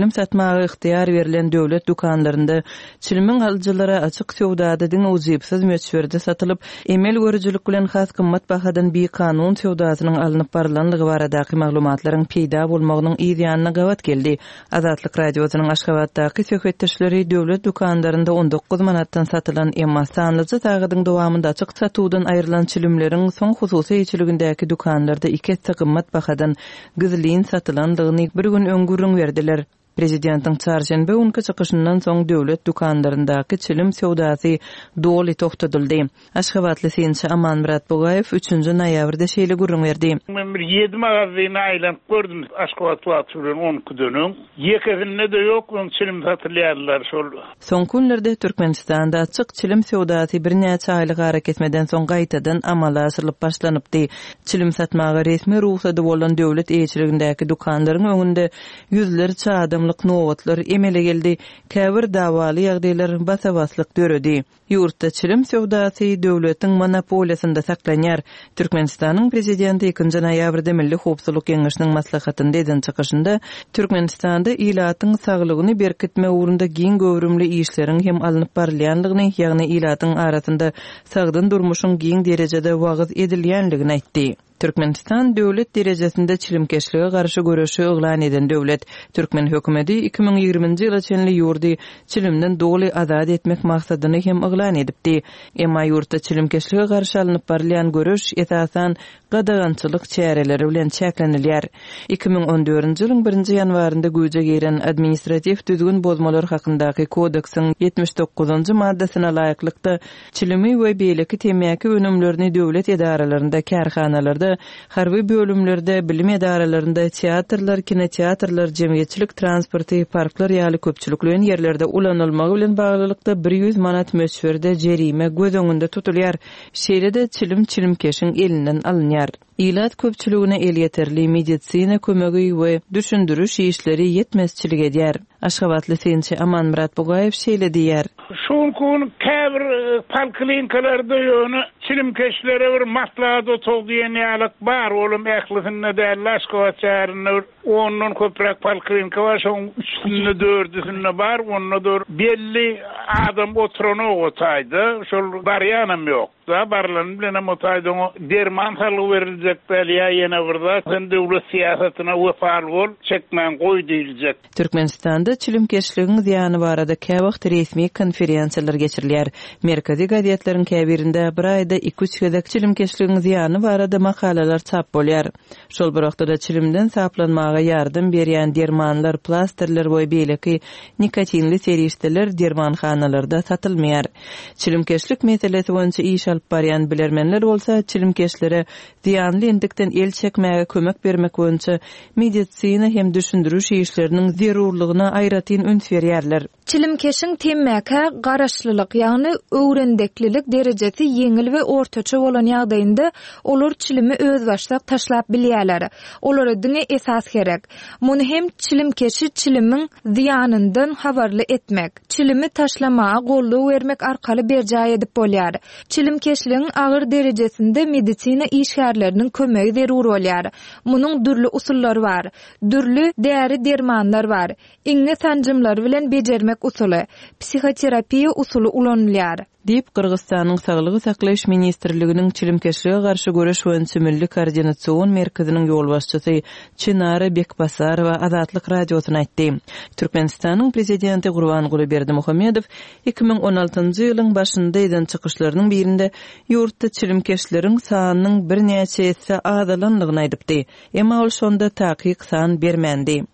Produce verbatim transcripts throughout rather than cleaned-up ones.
çilim satmagy ihtiýar berilen döwlet dukanlarynda çilimin alyjylara açyk sowdada diň uzipsiz möçberde satylyp, emel görüjülük bilen has kymmat bahadan bir kanun sowdasynyň alınıp baralanlygy baradaky maglumatlaryň peýda bolmagynyň ýa-da gawat geldi. Azatlyk radiosynyň Aşgabatdaky söhbetdeşleri döwlet dukanlarynda on dokuz manatdan satylan emma sanlyjy tagydyň dowamında açyk satuwdan aýrylan çilimleriň soň hususy eýçiligindäki dukanlarda iki kymmat bahadan gyzlyn satylandygyny bir gün öňgürüň berdiler. Prezidentiň çarşembe günkü çykyşyndan soň döwlet dukanlaryndaky çilim sowdasy doly toktatyldy. Aşgabatly Sençi Amanmurat Bogaýew üçünji noýabrda şeýle gurrun berdi. Men bir ýedi magazyny aýlanyp gördüm Aşgabat wagtynyň on günüň. Ýekisinde de ýok, on çilim satylýarlar şol. Soň günlerde Türkmenistanda açyk çilim sowdasy bir näçe aýlyk hareketmeden soň gaýtadan amala aşyryp başlanypdy. Çilim satmagy resmi ruhsat bolan döwlet eýçiligindäki dukanlaryň öňünde ýüzleri çaadam nowatlar emele geldi. Käbir dawaly ýagdaýlar basabaslyk döredi. Ýurtda çilim sowdasy döwletiň monopoliýasynda saklanýar. Türkmenistanyň prezidenti ikinji noýabrda Milli Howpsuzlyk Geňeşiniň maslahatynda eden çykyşynda Türkmenistanda ilatyň saglygyny berkitme ugrunda giň göwrümli işleriň hem alınıp barylýanlygyny, ýagny ilatyň arasynda sagdyn durmuşyň giň derejede wagyz edilýänligini aýtdy. Türkmenistan döwlet derejesinde çilimkeşlige garşy görüşi eglan eden döwlet. Türkmen hökümeti iki bin ýygrymynjy ýyla çenli ýurdy çilimden doly azad etmek maksadyny hem eglan edipdi. Emma ýurtda çilimkeşlige garşy alınıp barylýan görüş esasan gadagançylyk çäreleri bilen çäklenilýär. iki bin on dördünji ýylyň birinji ýanwarynda güýje giren administrativ düzgün bozmalar hakyndaky kodeksiň ýetmiş dokuzunjy maddasyna laýyklykda çilimi we beýleki temäki önümlerini döwlet edaralarynda, kärhanalarda, harby bölümlerde, bilim edaralarynda, teatrlar, kinoteatrlar, jemgyýetçilik transporty, parklar ýaly köpçüliklen ýerlerde ulanylmagy bilen baglylykda bir ýüz manat möçberde jerime göz öňünde tutulýar. Şeýle-de çilim çilimkeşiň elinden alınýar. İlat köpçüligine el yeterli medisina kömegi we düşündürüş işleri yetmezçilik edýär. Aşgabatly Sençi Amanmurat Bogaýew şeýle diýär. Şoňkun käbir palklinkalarda ýöne çilimkeşlere bir maslahat otog diýen ýalyk bar. Olum ählisinde däl Aşgabat şäherinde ondan köprek palklinka bar, şoň üçünde dördüsünde bar, onda dur belli adam oturana otaýdy. Şol barýanam ýok. Da barlan bilen otaydyň derman salyp beriljek belýa ýene birde sen döwlet siýasatyna wefal bol, çekmän goý diýiljek. Türkmenistanda çilimkeşligiň zyany barada käwagt resmi konferensiýalar geçirilýär. Merkezi gazetleriň käbirinde bir aýda iki üç gezek çilimkeşligiň zyany barada makalalar çap bolýar. Şol bir wagtda çilimden saplanmaga ýardym berýän dermanlar, plasterler we beýleki nikotinli serişdeler dermanhanalarda satylmaýar. Çilimkeşlik meselesi boýunça iş alyp barýan bilermenler bolsa çilimkeşlere ziyanly endikden el çekmäge kömek bermek boýunça medisina hem düşündürüş işleriniň zerurlygyna aýratyn üns berýärler. Çilimkeşiň temmäke garaşlylyk ýagny öwrendeklilik derejesi yeňil we ortaça bolan ýagdaýynda olar çilimi öz başda taşlap bilýärler. Olara diňe esas gerek. Muny hem çilimkeşi çilimiň ziyanyndan habarly etmek, çilimi taşlamaga golluw bermek arkaly berjäy edip bolýar. Çilimkeşligiň agyr derejesinde medisina işgärleriniň kömegi zerur bolýar. Munyň dürli usullary bar, dürli däri dermanlar bar. Iňne sanjymlar bilen bejermek usuly, psihoterapiýa usuly ulanylýar. Diýip Kyrgyzstanyň Saglygy saklaýyş ministrliginiň çilimkeşlige garşy görüş boýunça milli koordinasiýon merkeziniň ýolbaşçysy Çynara Bekbasarowa Azatlyk radiosyna aýtdy. Türkmenistanyň prezidenti Gurbanguly Berdimuhammedow iki bin on altynjy ýylyň başynda eden çykyşlarynyň birinde ýurtda çilimkeşleriň sanynyň bir näçe etse azalanlygyny aýdypdy. Emma ol şonda takyk san bermendi.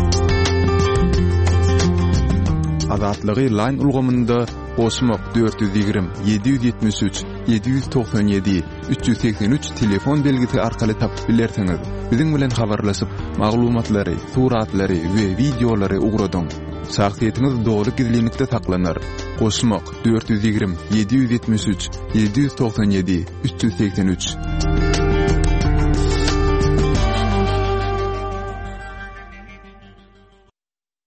Azatlygy line ulgamynda Osmok dört yüz ýygrimi yedi yüz ýetmiş üç yedi yüz toksan ýedi üç yüz seksen üç telefon belgisi arkaly tapyp bilersiňiz. Biziň bilen habarlaşyp maglumatlary, suratlary we videolary ugradyň. Şahsiýetiniz dogry gizlilikde saklanýar. Osmok dört yüz ýygrimi yedi yüz ýetmiş üç yedi yüz toksan ýedi üç yüz seksen üç.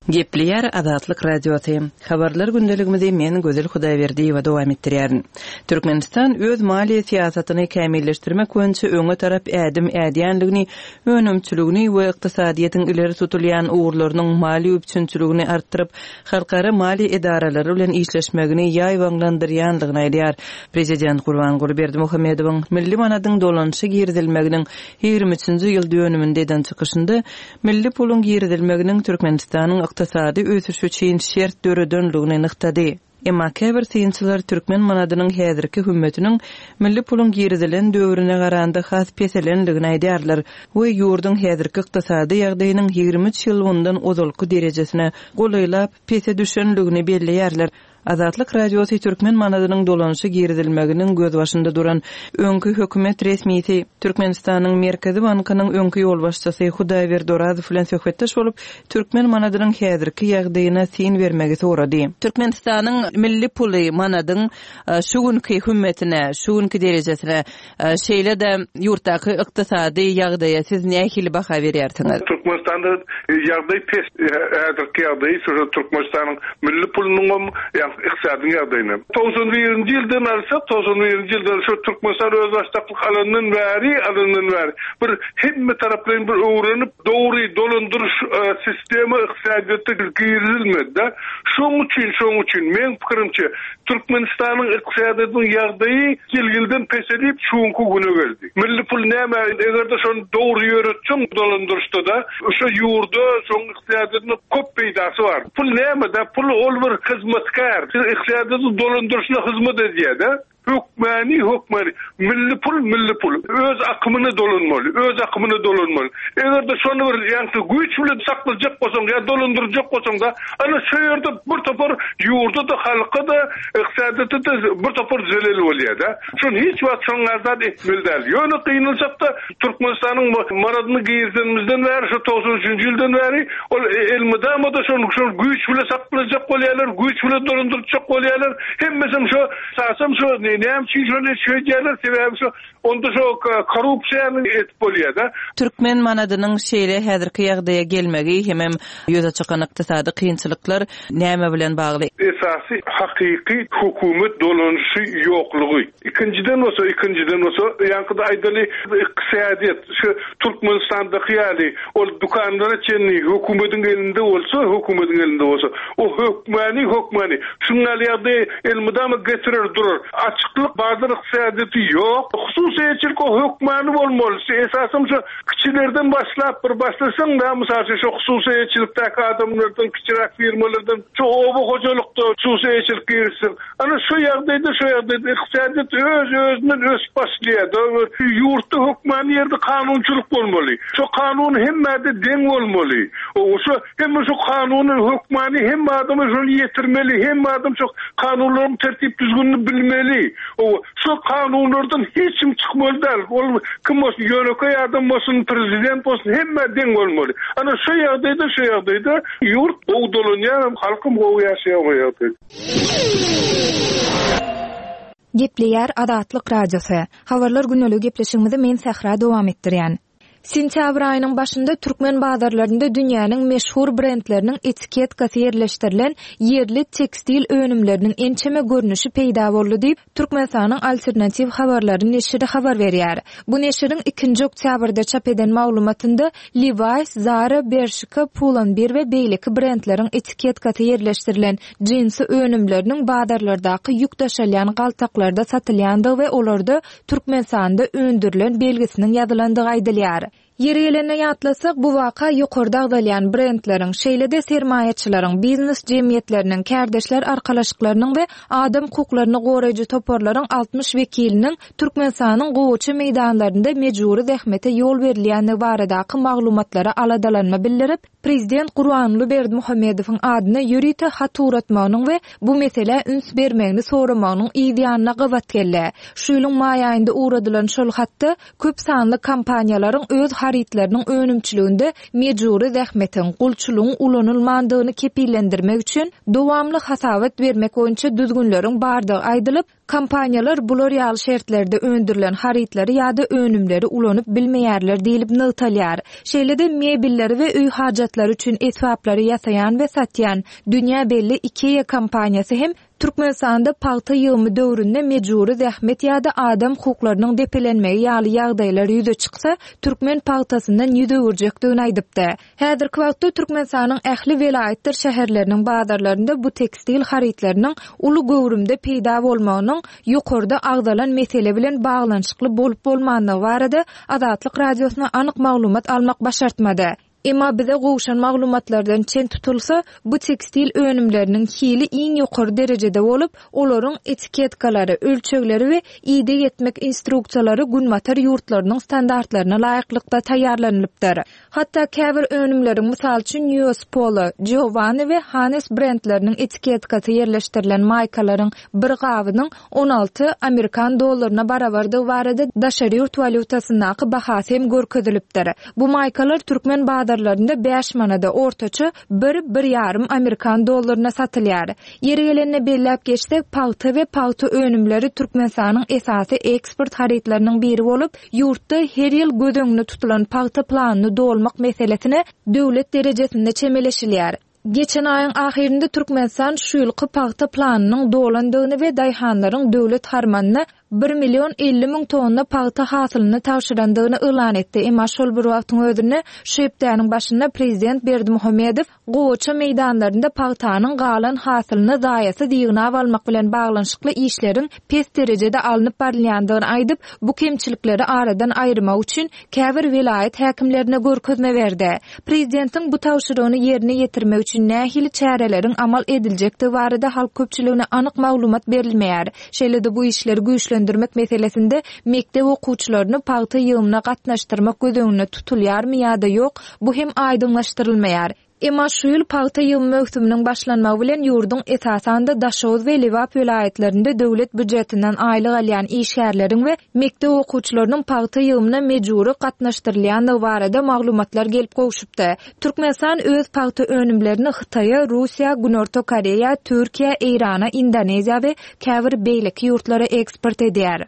Gepleýär Azatlyk radioty. Habarlar gündeligimizde men Gözel Hudaýberdiýewa dowam etdirýärin. Türkmenistan öz maliýe siýasatyny kämilleşdirmek boýunça öňe tarap ädim ädýänligini, önümçiligini we ykdysadyýetyň ileri tutulýan uğurlarynyň mali üçünçiligini artdyryp, halkara mali edaralary bilen işleşmegini ýaýwanglandyrýanlygyny aýdýar. Prezident Gurbanguly Berdimuhammedowyň milli manadyň dolanşy girdilmeginiň ýigirme üçinji ýyl dönüminde eden çykyşynda milli puluň girdilmeginiň Türkmenistanyň ykdysady ösüşi üçin şert döredönligini nyktady. Emma käbir synçylar türkmen manadynyň häzirki hümmetiniň milli puluň giridilen döwrüne garanda has peselenligini aýdýarlar. Bu ýurdun häzirki ykdysady ýagdaýynyň ýigirme üç ýyl bundan ozalky derejesine golaýlap pese düşenligini belleýärler. Azatlyk radiosi türkmen manadynyň dolanşy girdilmeginiň göz başynda duran öňkü hökümet resmiýeti Türkmenistanyň Merkezi Bankynyň öňkü ýolbaşçysy Hudaýber Dorazow bilen söhbetdeş bolup türkmen manadynyň häzirki ýagdaýyna syn bermegi sorady. Türkmenistanyň milli puly manadyň şu günkü hümmetine, şu günkü derejesine şeýle de ýurtdaky ykdysady ýagdaýa siz nähili baha berýärsiňiz? Türkmenistanda ýagdaý pes häzirki ýagdaý şu Türkmenistanyň milli pulynyň iqtisadi ýagdaýyna. doksan birinji ýyldan alsak, doksan birinji ýyldan şu Türkmenistan öz başlyklyk alanynyň bäri, alanynyň bäri bir hemme taraplardan bir öwrenip dogry dolandyryş sistemi iqtisadiýatda girilmedi. Şoň üçin, şoň üçin men pikirimçe Türkmenistanyň iqtisadiýatynyň ýagdaýy gelgilden peselip şoňky güne geldi. Milli pul näme? Egerde şonu dogry ýöretjek dolandyrışda da şu ýurda şoň iqtisadiýatynyň köp peýdasy bar. Pul näme da? Pul ol bir hyzmatkar, iqtisadiýaty dolandyrışyna hyzmat edýär. Hükmani hükmani milli pul milli pul öz akımını dolanmalı öz akımını dolanmalı eğer de şonu bir yani güç bilen saklayacak bolsaň ya dolandıracak bolsaň da ana şu ýerde bir topar ýurda da halka da iqtisadiýatda da bir topar zelel bolýar da şonu hiç wagt şoň azat etmeli. Ýöne kynalsak da Türkmenistanyň maradyny giýirdimizden bäri şu doksan üçinji ýyldan bäri ol elmidama da şonu şonu güç bilen saklayacak bolýarlar güç bilen dolandyracak bolýarlar hemmesem şu sasam şu näme üçin şöyle söýýärler sebäbi şu onda şu korrupsiýany etip bolýar da. Türkmen manadynyň şeýle häzirki ýagdaýa gelmegi hemem ýöze çykan ykdysady kynçylyklar näme bilen bagly? Esasy hakyky hökümet dolanşy ýoklugy. İkinciden bolsa, ikinciden bolsa ýankyda aýdaly iqtisadiýat şu Türkmenistandaky ýaly ol dukanlara çenli hökümetiň elinde bolsa, hökümetiň elinde bolsa o hökmani hökmani şuňal ýagdaý elmidama getirir durur. Açıklık bazı iqtisadiýaty ýok. Hususiýetçilik o hökmany bolmaly. Esasym şu kiçilerden başlap bir başlasaň da mysal şu hususiýetçilikdäki adamlardan, kiçirek firmalardan şu oba hojalykda hususiýetçilik girsin. Ana şu ýagdaýda şu ýagdaýda iqtisadiýat öz özünden ösüp başlaýar. Ýurtda hökmany ýerde kanunçylyk bolmaly. Şu kanun hemmede deň bolmaly. O şu hem şu kanuny hökmany hem adamy şonu ýetirmeli, hem adam şu kanunlaryň tertip düzgünini bilmeli. O şu kanunlardan hiç kim çıkmalı değil. Ol kim olsun yönetken adam olsun, prezident olsun hemme den olmalı. Ana şu ýagdaýda şu ýagdaýda ýurt o dolanýar, halkym o ýaşaýar. Gepleýär Azatlyk radiosu. Habarlar günlük gepleşigimizi men Sahra dowam etdirýän. Sentýabr aýynyň başynda türkmen bazarlarynda dünýäniň meşhur brendleriniň etiketkasy ýerleşdirilen yerli tekstil önümleriniň ençeme görnüşi peýda boldy diýip Türkmenistanyň alternativ habarlary neşri habar berýär. Bu neşriň ikinji oktýabrda çap eden maglumatynda Levi's, Zara, Bershka, Pull&Bear we beýleki brendleriň etiketkasy ýerleşdirilen jinsy önümleriniň bazarlardaky ýük taşalýan galtaklarda satylýandygy we olarda Türkmenistanda öndürilen belgisiniň ýazylandygy aýdylýar. Ýerelene ýatlasak bu waka ýokarda agdalýan brendleriň, şeýle-de sermaýetçileriň, biznes jemgyýetleriniň, kärdeşler arkalaşyklarynyň we adam hukuklaryny goraýjy toparlaryň altmış wekiliniň Türkmenistanyň gowçy meýdanlarynda mejburi zähmete ýol berilýäni baradaky maglumatlara aladalanma bildirip, Prezident Gurbanguly Berdimuhammedowyň adyna ýürite hat uratmagynyň we bu mesele üns bermegini soramagynyň ýa-da gowat kelle. Şu ýylyň maý aýynda uradylan şol hatda köp sanly kampaniýalaryň öz haritlarynyň önümçiliginde mejburi zähmetin, gulçulugyň ulanylmandygyny kepillendirmek üçin dowamly hasawat bermek boýunça düzgünleriň bardygy aýdylyp, kompaniýalar bular ýaly şertlerde öndürilen haritlary ýa-da önümleri ulanyp bilmeýärler diýilip nöwtalýar. Şeýlede mebilleri we öý hajatlary üçin etwaplary ýasaýan we satýan dünýä belli IKEA kompaniýasy hem Türkmenistanda paýta ýygymy döwründe mejburi zähmet ýa-da adam hukuklarynyň depelenmegi ýaly ýagdaýlar ýüze çyksa, türkmen paýtasyndan ýüze urjekdigini aýdypdy. Häzirki wagtda Türkmenistanyň ähli welaýetler şäherleriniň bazarlarynda bu tekstil haritlarynyň uly göwrümde peýda bolmagynyň ýokarda agdalan mesele bilen baglanyşykly bolup bolmandygy barada Azatlyk radiosyna anyk maglumat almak başartmady. Emma bize gowşan maglumatlardan çen tutulsa, bu tekstil önümlerinin hili iň ýokary derejede bolup, olaryň etiketkalary, ölçegleri we ide etmek instruksiýalary günmatar ýurtlarynyň standartlaryna laýyklykda taýýarlanylypdyr. Hatda käbir önümleriň mysal üçin U S Polo, Giovanni we Hanes brendleriniň etiketkasy ýerleşdirilen maýkalaryň bir gabynyň on alty Amerikan dollaryna barabardygy barada daşary ýurt valutasyndaky bahasy hem görkezilipdir. Bu maýkalar türkmen bazarlarynda beş manada ortaça bir bir ýarym Amerikan dollaryna satylýar. Ýeri gelende belläp geçsek, paýta we paýta önümleri Türkmenistanyň esasy eksport haritlarynyň biri bolup, ýurtda her ýyl gödöňüne tutulan paýta planyny dolmak meselesine döwlet derejesinde çemeleşilýär. Geçen ayın ahirinde Türkmenistan şu ýylky paýta planynyň dolandygyny we daýhanlaryň döwlet harmanyna bir milyon elli min tonna paýta hasylyny tawşyrandygyny elan etdi. Emma şol bir wagtyň özünde şu ýepdäniň başynda prezident Berdimuhammedow Gowaça meýdanlarynda paýtanyň galan hasylyny daýasy diýgine almak bilen baglanyşykly işleriň pes derejede alınıp barylýandygyny aýdyp, bu kemçilikleri aradan aýyrmak üçin käbir welaýet häkimlerine görkezme berdi. Prezidentiň bu tawşyrygyny ýerine ýetirmek üçin nähili çäreleriň amal ediljekdi barada halk köpçüligine anyk maglumat berilmeýär. Şeýlede bu işleri güýçlendirmek meselesinde mektep okuwçylaryny paýta ýygyna gatnaşdyrmak gödöňüne tutulýarmy ýa-da ýok, bu hem aýdynlaşdyrylmaýar. Emma şu ýyl paýta ýygy möhsüminiň başlanmagy bilen ýurduň esasanda Daşoz we Lewap welaýetlerinde döwlet büdjetinden aýlyk alýan işgärleriň we mektep okuwçylarynyň paýta ýygyna mejburi gatnaşdyrylýandygy barada maglumatlar gelip gowşupdy. Türkmenistan öz paýta önümlerini Hytaýa, Russiýa, Günorta Koreýa, Türkiýe, Irana, Indoneziýa we käbir beýleki ýurtlara eksport edýär.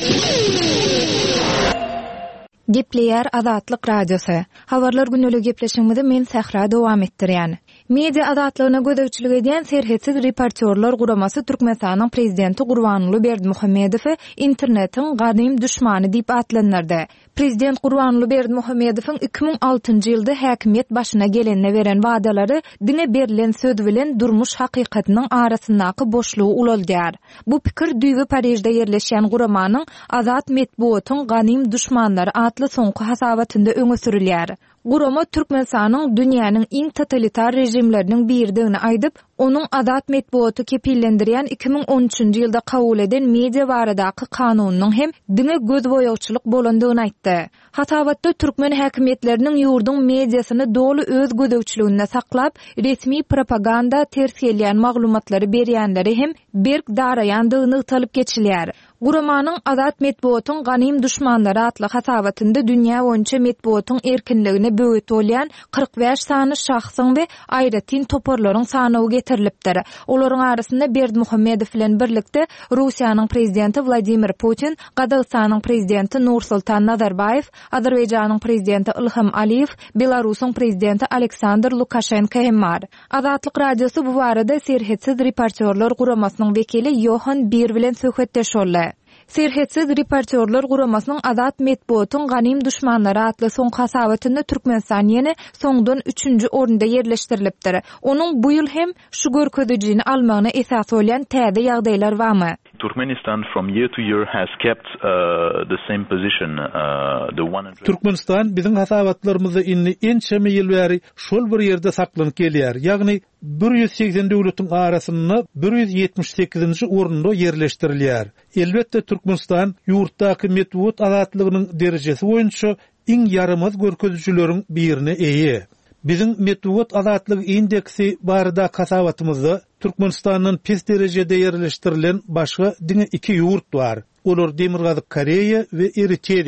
Gepleýär Azatlyk radiosu. Habarlar günlük gepleşigimizde men Sahra dowam etdirýän. Media azatlygyna gödäwçilik edýän Serhetsiz reportyorlar guramasy Türkmenistanyň prezidenti Gurbanuly Berdimuhammedow internetiň gadym düşmany diýip atlanardy. Prezident Gurbanuly Berdimuhammedowyň iki ming altynjy ýylda häkimiýet başyna gelende beren wagdalary diňe berilen söz bilen durmuş hakykatynyň arasyndaky boşlugy ulaldyar. Bu pikir düýbi Parijde ýerleşýän Guramanyň Azat Medbuatyň gadym düşmanlary atly soňky hasawatynda öňe sürilýär. Gurama Türkmenistanyň dünýäniň iň totalitar rejimleriniň birdigini aýdyp, onuň Azat Medbuaty kepillendirýän iki ming on üçinji ýylda kabul eden media baradaky kanunyň hem diňe göz boýagçylyk bolandygyny aýtdy. Hatawatda türkmen häkimiýetleriniň ýurdun mediasyny dolu öz gödäwçiliginde saklap, resmi propaganda ters gelýän maglumatlary berýänleri hem berk daraýandygyny ýytalyp geçilýär. Guramanyň Azat Medbuatyň ganym düşmanlary atly hasawatynda dünýä boýunça medbuatyň erkinligine böwet bolýan kırk beş sany şahsyň we aýratyn toparlaryň sanagy getirilipdir. Olaryň arasynda Berdimuhammedow bilen birlikde Russiýanyň prezidenti Vladimir Putin, Gazagystanyň prezidenti Nursultan Nazarbayew, Azerbaýjanyň prezidenti Ilham Aliýew, Belarusyň prezidenti Aleksandr Lukashenko hem bar. Azatlyk radiosu bu barada Serhetsiz reportyorlar guramasynyň wekili Johan Bir bilen söhbetdeş boldy. Serhetsiz reportyorlar guramasynyň Azat Medbuatyň ganym düşmanlary atly soňky hasawatynda Türkmenistan ýene soňdan üçünji orunda ýerleşdirilipdir. Onuň bu ýyl hem şu görkezejini almagyna esas bolýan täze ýagdaýlar barmy? Turkmenistan from year to year has kept uh, the same position. Uh, the one hundred Türkmenistan biziň hasawatlarymyzy inni ençeme ýyl bäri şol bir ýerde saklanyp gelýär. Ýagny bir yüz seksen döwletiň arasyny bir yüz yetmiş sekizinji orunda ýerleşdirilýär. Elbetde Türkmenistan ýurtdaky medbuat azatlygynyň derejesi boýunça iň ýaramaz görkezijileriň birini eýe. Biziň medbuat azatlygy indeksi barada hasawatymyzda Türkmenistanyň pes derejede ýerleşdirilen başga diňe iki ýurt bar. Olar Demirgazyk Koreýa we Eritreýa.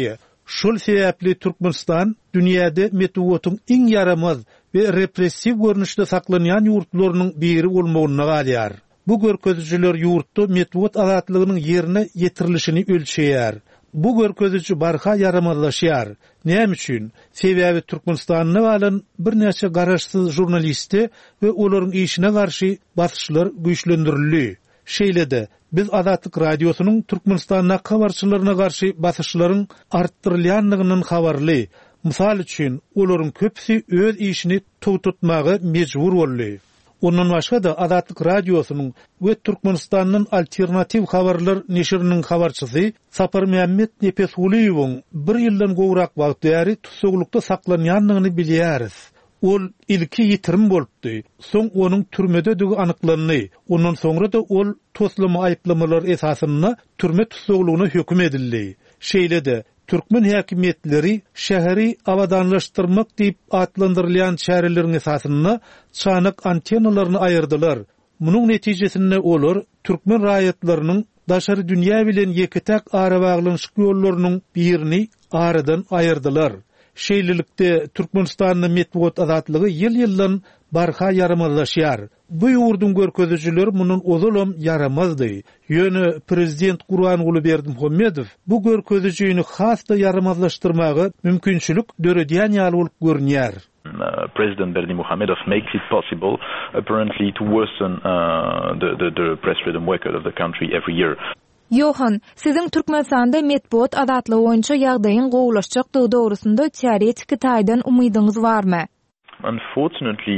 Şol sebäpli Türkmenistan dünýäde metwotyň iň yaramaz we repressiw görnüşde saklanýan ýurtlarynyň biri bolmagyna galýar. Bu görkezjiler ýurtda metwot azatlygynyň ýerine ýetirilişini ölçeýär. Bu görkezji barha yaramazlaşýar. Näme üçin? Sebäbi Türkmenistanyň balan bir näçe garaşsyz jurnalisti we olaryň işine garşy basyşlar güýçlendirildi. Şeýlede biz Azatlyk radiosynyň Türkmenistanyň habarçylaryna garşy basyşlaryň artdyrylýanlygynyň habarly. Mysal üçin olaryň köpsi öz işini tutmagy mejbur boldy. Ondan başga da Azatlyk radiosynyň we Türkmenistanyň alternativ habarlar neşiriniň habarçysy Sapar Mehmet Nepesguliýewiň bir ýyldan gowrak wagt ýary tutsaglykda saklanýanlygyny bilýäris. Ol ilki ýitirim bolupdy. Soň onuň türmedegi anyklandy. Ondan soňra da ol toslama aýplamalar esasynda türme tutsaglygyna hökm edildi. Şeýlede Türkmen häkimetleri şäheri awadanlaşdyrmak diýip atlandyrylýan şäherleriň esasynda çanyk antennalaryny aýyrdylar. Munyň netijesinde olar Türkmen raýatlarynyň daşary dünýä bilen ýeketek ara baglanyşyk ýollarynyň birini aradan aýyrdylar. Şeýlelikde Türkmenistanyň metwot azatlygy ýyl-ýyldan barha yaramazlaşýar. Bu ýurdun görkezjileri munun ozalym yaramazdy. Ýöne prezident Gurbanuly Berdimuhammedow bu görkezjini hasda yaramazlaşdyrmagy mümkinçilik döredýän ýaly bolup görünýär. Uh, President Berdimuhammedow makes it possible, apparently, to worsen uh, the, the, the press freedom record of the country every year. Johan, siziň Türkmenistanda metbuat azatlygy boýunça ýagdaýyň gowulaşjakdygy dogrusynda teoretik taýdan umydyňyz barmy? Unfortunately,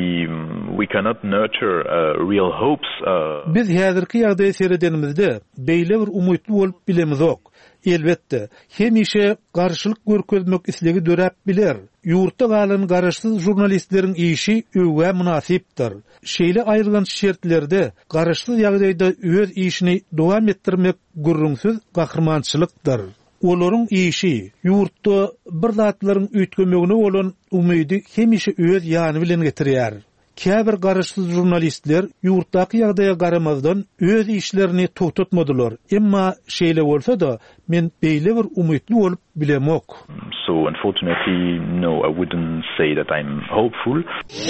we cannot nurture uh, real hopes. Uh... Biz häzirki ýagdaýy seredenimizde beýle bir umytly bolup bilemizok. Elbetde, hemişe garşylyk görkezmek islegi dörep biler. Ýurtda galan garaşsyz jurnalistleriň işi öwä münasipdir. Şeýle aýrylan şertlerde garaşsyz ýagdaýda öz işini dowam etdirmek gürrüňsiz gahrmançylykdyr. Olaryň işi ýurtda bir zatlaryň üýtgemegine bolan umydy hemişe öz ýany bilen getirýär. Käbir garaşsyz jurnalistler ýurtdaky ýagdaýa garamazdan öz işlerini tututmadylar. Emma şeýle bolsa da men beýle bir umytly bolup bilemok. So unfortunately, no, I wouldn't say that I'm hopeful.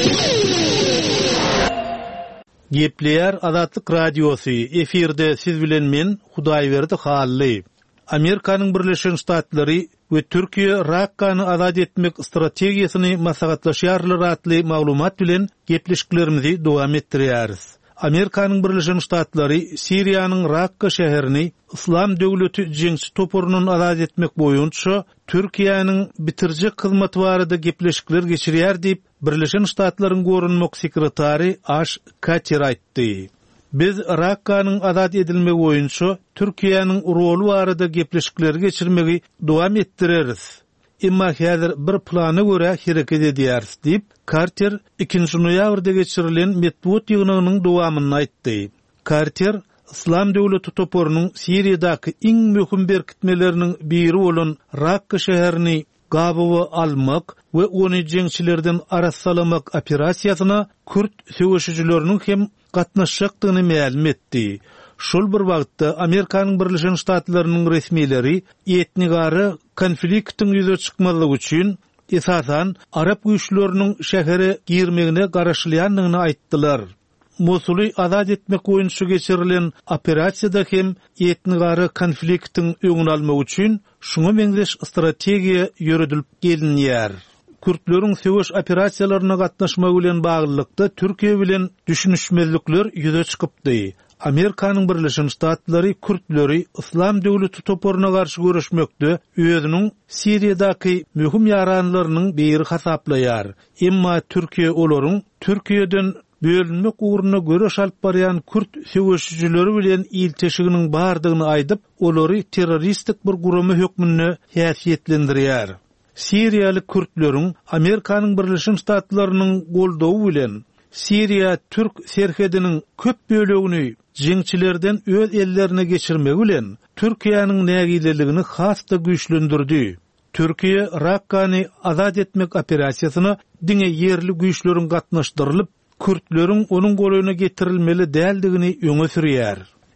Gepleýär Azatlyk radiosy efirde siz bilen men Hudaýberdi Hally. Amerikanyň Birleşen Ştatlary we Türkiýe Rakkany azat etmek strategiýasyny maslahatlaşýarlar atly maglumat bilen gepleşiklerimizi dowam etdirýäris. Amerikanyň Birleşen Ştatlary Siriýanyň Rakka şäherini Islam döwleti jeňsi topurunyň azat etmek boýunça Türkiýanyň bitirjek hyzmaty barada gepleşikler geçirýär diýip Birleşen Ştatlaryň görünmek sekretary Ash Carter aýtdy. Biz Rakkanyň azat edilmegi boýunça Türkiýanyň rolu barada gepleşikler geçirmegi dowam etdireriz. Emma häzir bir plana görä hereket edýäris diýip Carter ikinji noýabrda geçirilen metbuat ýygynynyň dowamyny aýtdy. Carter Islam döwleti topurunyň Siriýadaky iň möhüm berkitmeleriniň biri bolan Rakka şäherini gabawy almak we ony jeňçilerden arassalamak operasiýasyna Kürt söwüşçileriniň hem gatnaşjakdygyny ma'lum etdi. Şol bir wagtda Amerikanyň Birleşen Ştatlarynyň resmiýetleri etnigary konfliktiň ýüze çykmalygy üçin esasan Arap güýçleriniň şähere girmegine garaşlýanlygyny aýtdylar. Mosuly azat etmek boýunça geçirilen operasiýada hem etnigary konfliktiň öňüni almak üçin şuňa meňzeş strategiýa ýöredilip gelinýär. Kürtleriň söwüş operasiýalaryna gatnaşmagy bilen baglykda Türkiýe bilen düşünüşmezlikler ýüze çykypdy. Amerikanyň Birleşen Ştatlary Kürtleri Islam döwleti topurunyna garşy görüşmekde özüniň Siriýadaky möhüm ýaranlarynyň biri hasaplaýar. Emma Türkiýe olaryň Türkiýeden bölünmek uğruna görüş alyp barýan Kürt söwüşçileri bilen ilteşiginiň bardygyny aýdyp, olary terroristik bir guramy hökmüne häsiýetlendirýär. Siriýaly Kürtleriň Amerikanyň Birleşen Ştatlarynyň goldawy bilen Siriýa Türk serhediniň köp bölegini jeňçilerden öz ellerine geçirmegi bilen Türkiýanyň nägileligini hasda güýçlendirdi. Türkiýe Rakkany azat etmek operasiýasyna diňe ýerli güýçleriň gatnaşdyrylyp Kürtleriň onuň golyna getirilmeli däldigini öňe sürýär.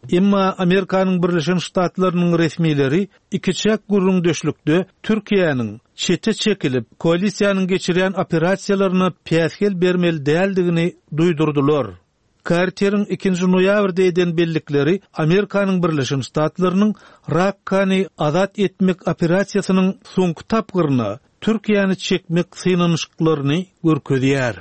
Emma Amerikanyň Birleşen Ştatlarynyň resmileri iki çek gurrun döşlükde Türkiýanyň çete çekilip koalisiýanyň geçirýän operasiýalaryna päsgel bermeli däldigini duýdurdular. Carter'in ikinci noýabrda eden bellikleri Amerikanyň Birleşen Ştatlarynyň Rakkany azat etmek operasiýasynyň soňky tapgyryna Türkiýany çekmek synanyşyklaryny görkezýär.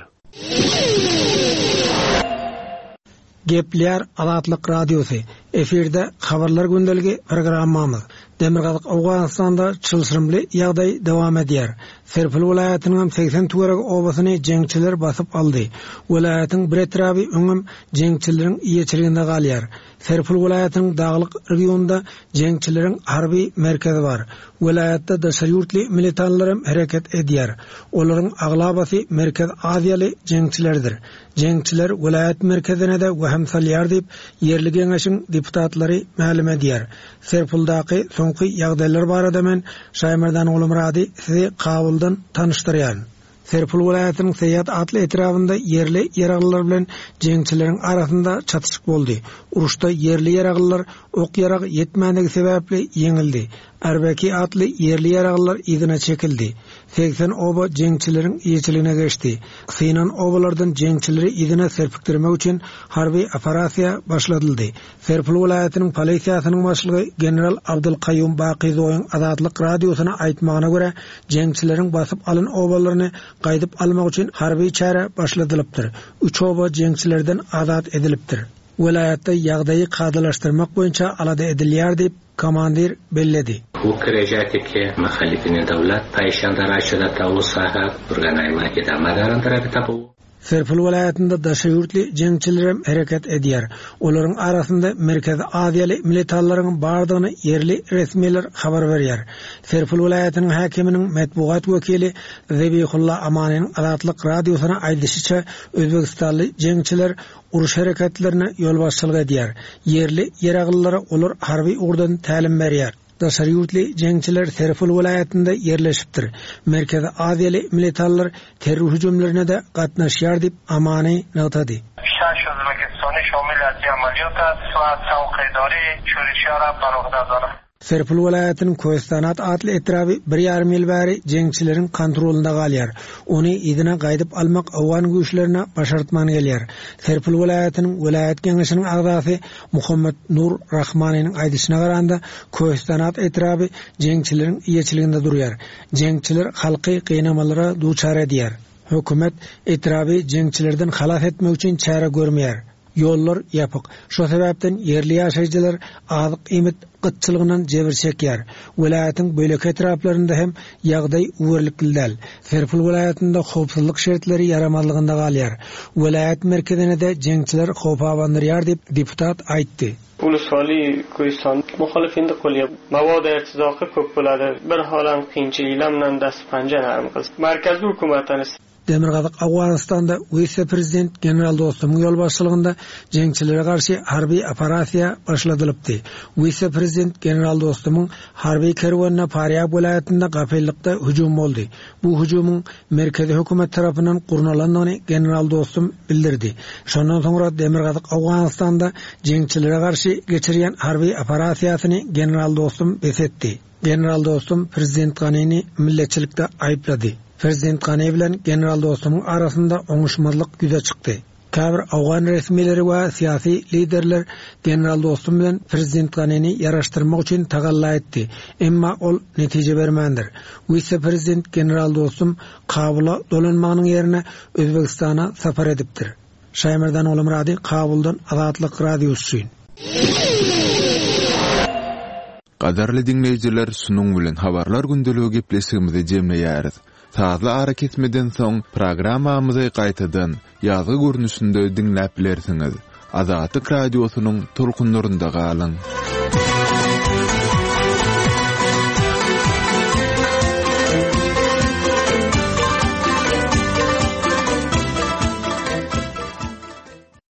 Gepler Azatlyk Radiosu. Efirde habarlar gündeligi programmamız. Demirgazyk Awganistanda çylşyrymly ýagdaý dowam edýär. Serpil welaýatynyň seksen töwerek obasyny jeňçiler basyp aldy. Welaýatyň bir etraby öňüm jeňçileriň ýeçiliginde galýar. Serpil welaýatynyň daglyk regionunda jeňçileriň harby merkezi bar. Welaýatda daşary ýurtly militanlarym hereket edýär. Olaryň aglabasy Merkez Aziýaly jeňçilerdir. Jeňçiler welaýat merkezine de waham salýar diýip ýerli geňeşiň deputatlary ma'lum edýär. Serpildaky soňky ýagdaýlar barada men Şaýmerdan Ulumrady sizi kabuldan tanıştyrýan. Serpil welaýatynyň Seýat atly etrafynda ýerli ýaraglylar bilen jeňçileriň arasynda çatışyk boldy. Uruşda ýerli ýaraglylar ok ýarag ýetmänligi sebäpli ýeňildi. Erbeki atly ýerli ýaraglylar ýygyna çekildi. seksen oba jeňçileriň ýeçiligine geçdi. Synan obalardan jeňçileri ýygyna serpikdirmek üçin harby operasiýa başladyldy. Serpil welaýatynyň polisiýasynyň başlygy general Abdulqayyum Baqizowyň Azatlyk Radiosyna aýtmagyna görä, jeňçileriň basyp alan obalaryny gaýdyp almak üçin harby çara başladylypdyr. Üç oba jeňçilerden azat edilipdir. Welaýatda ýagdaýy kadalaşdyrmak boýunça alada edilýär diýip komandir belledi. وكرجاتك مخالفين الدولة فايشان دراشة تاوسها برغنايما كده مدارن tarafı tabu. Serpil welaýatynda daşary ýurtly jeňçilerim hereket edýär. Olaryň arasynda Merkez Aziýaly militanlaryň bardygyny ýerli resmiler habar berýär. Serpil welaýatynyň hakiminiň matbuat wekili Zebihullah Amanyň Azatlyk Radiosyna aýdyşyça Özbegistanly jeňçiler uruş hareketlerine ýol başçylyk edýär. Ýerli ýaraglylara olar harby urdan tälim berýär. Daşary ýurtly jeňçiler Serpil welaýatynda ýerleşipdir. Merkez Aziýaly militanlar terror hüjümlerine de gatnaşýar diýip Amany notady. شش ازبکستانی شامل از این عملیات است و توقیداری شورشی را بر عهده دارد. Serpil welaýatynyň Kostanat atly etraby bir ýarym ýyl bäri jeňçileriň kontrolunda galýar. Ony ýygyna gaýdyp almak awgan güýçlerine başartman gelýär. Serpil welaýatynyň welaýat geňeşiniň agzasy Muhammed Nur Rahmanyň aýdyşyna garanda Kostanat etraby jeňçileriň ýeçiliginde durýar. Jeňçiler halky gynamalara duçar edýär. Hökümet etraby jeňçilerden halas etmek üçin çara görmeýär. Yollar yapık. Şu sebäpden ýerli ýaşaýjylar azyk imet gıtçylygynyň jebir çekýär. Welaýatyň bölek etraplarynda hem ýagdaý uwerlikdäl. Serpil welaýatynda howpsuzlyk şertleri ýaramazlygynda galýar. Welaýat merkezine de jeňçiler howpawandyrýar diýip deputat aýtdy. Ulusvali Koystan muhalifinde kolye mawada irtizaqy köp bolady. Bir halan qiyinçilikler bilen dast panja narmyz. Merkezli hökümetden Demirgazyk Awganistanda vice prezident general dostumyň ýol başçylygynda jeňçilere garşy harby operasiýa başladylypdy. Vice prezident general dostumyň harby kerwanyna Faryab welaýatynda gapellikde hüjüm boldy. Bu hüjümüň merkezi hökümet tarapyndan gurnalandygyny general dostum bildirdi. Şondan soňra Demirgazyk Awganistanda jeňçilere garşy geçirýän harby operasiýasyny general dostum besetdi. General dostum prezident Ghani'ni milletçilikde aýplady. Prezident Ghani bilen general dostumyň arasynda oňuşmazlyk güze çykdy. Käbir awgan resmileri we syýasy liderler general dostum bilen prezident Ghani'ni ýaraşdyrmak üçin tagalla etdi. Emma ol netije bermändir. Vice prezident general dostum Kabula dolanmagynyň ýerine Özbegistana sapar edipdir. Şaýmerdan Ulumrady Kabuldan Azatlyk Radiosu. Gadarly dinleýijiler, sunuň bilen habarlar gündeligi gepleşigimizi jemleýäris. Taýda hareketmeden soň programmamyzy gaýtadan ýazgy görnüşinde dinläp bilersiňiz. Azatlyk Radiosynyň tolkunlarynda galyň.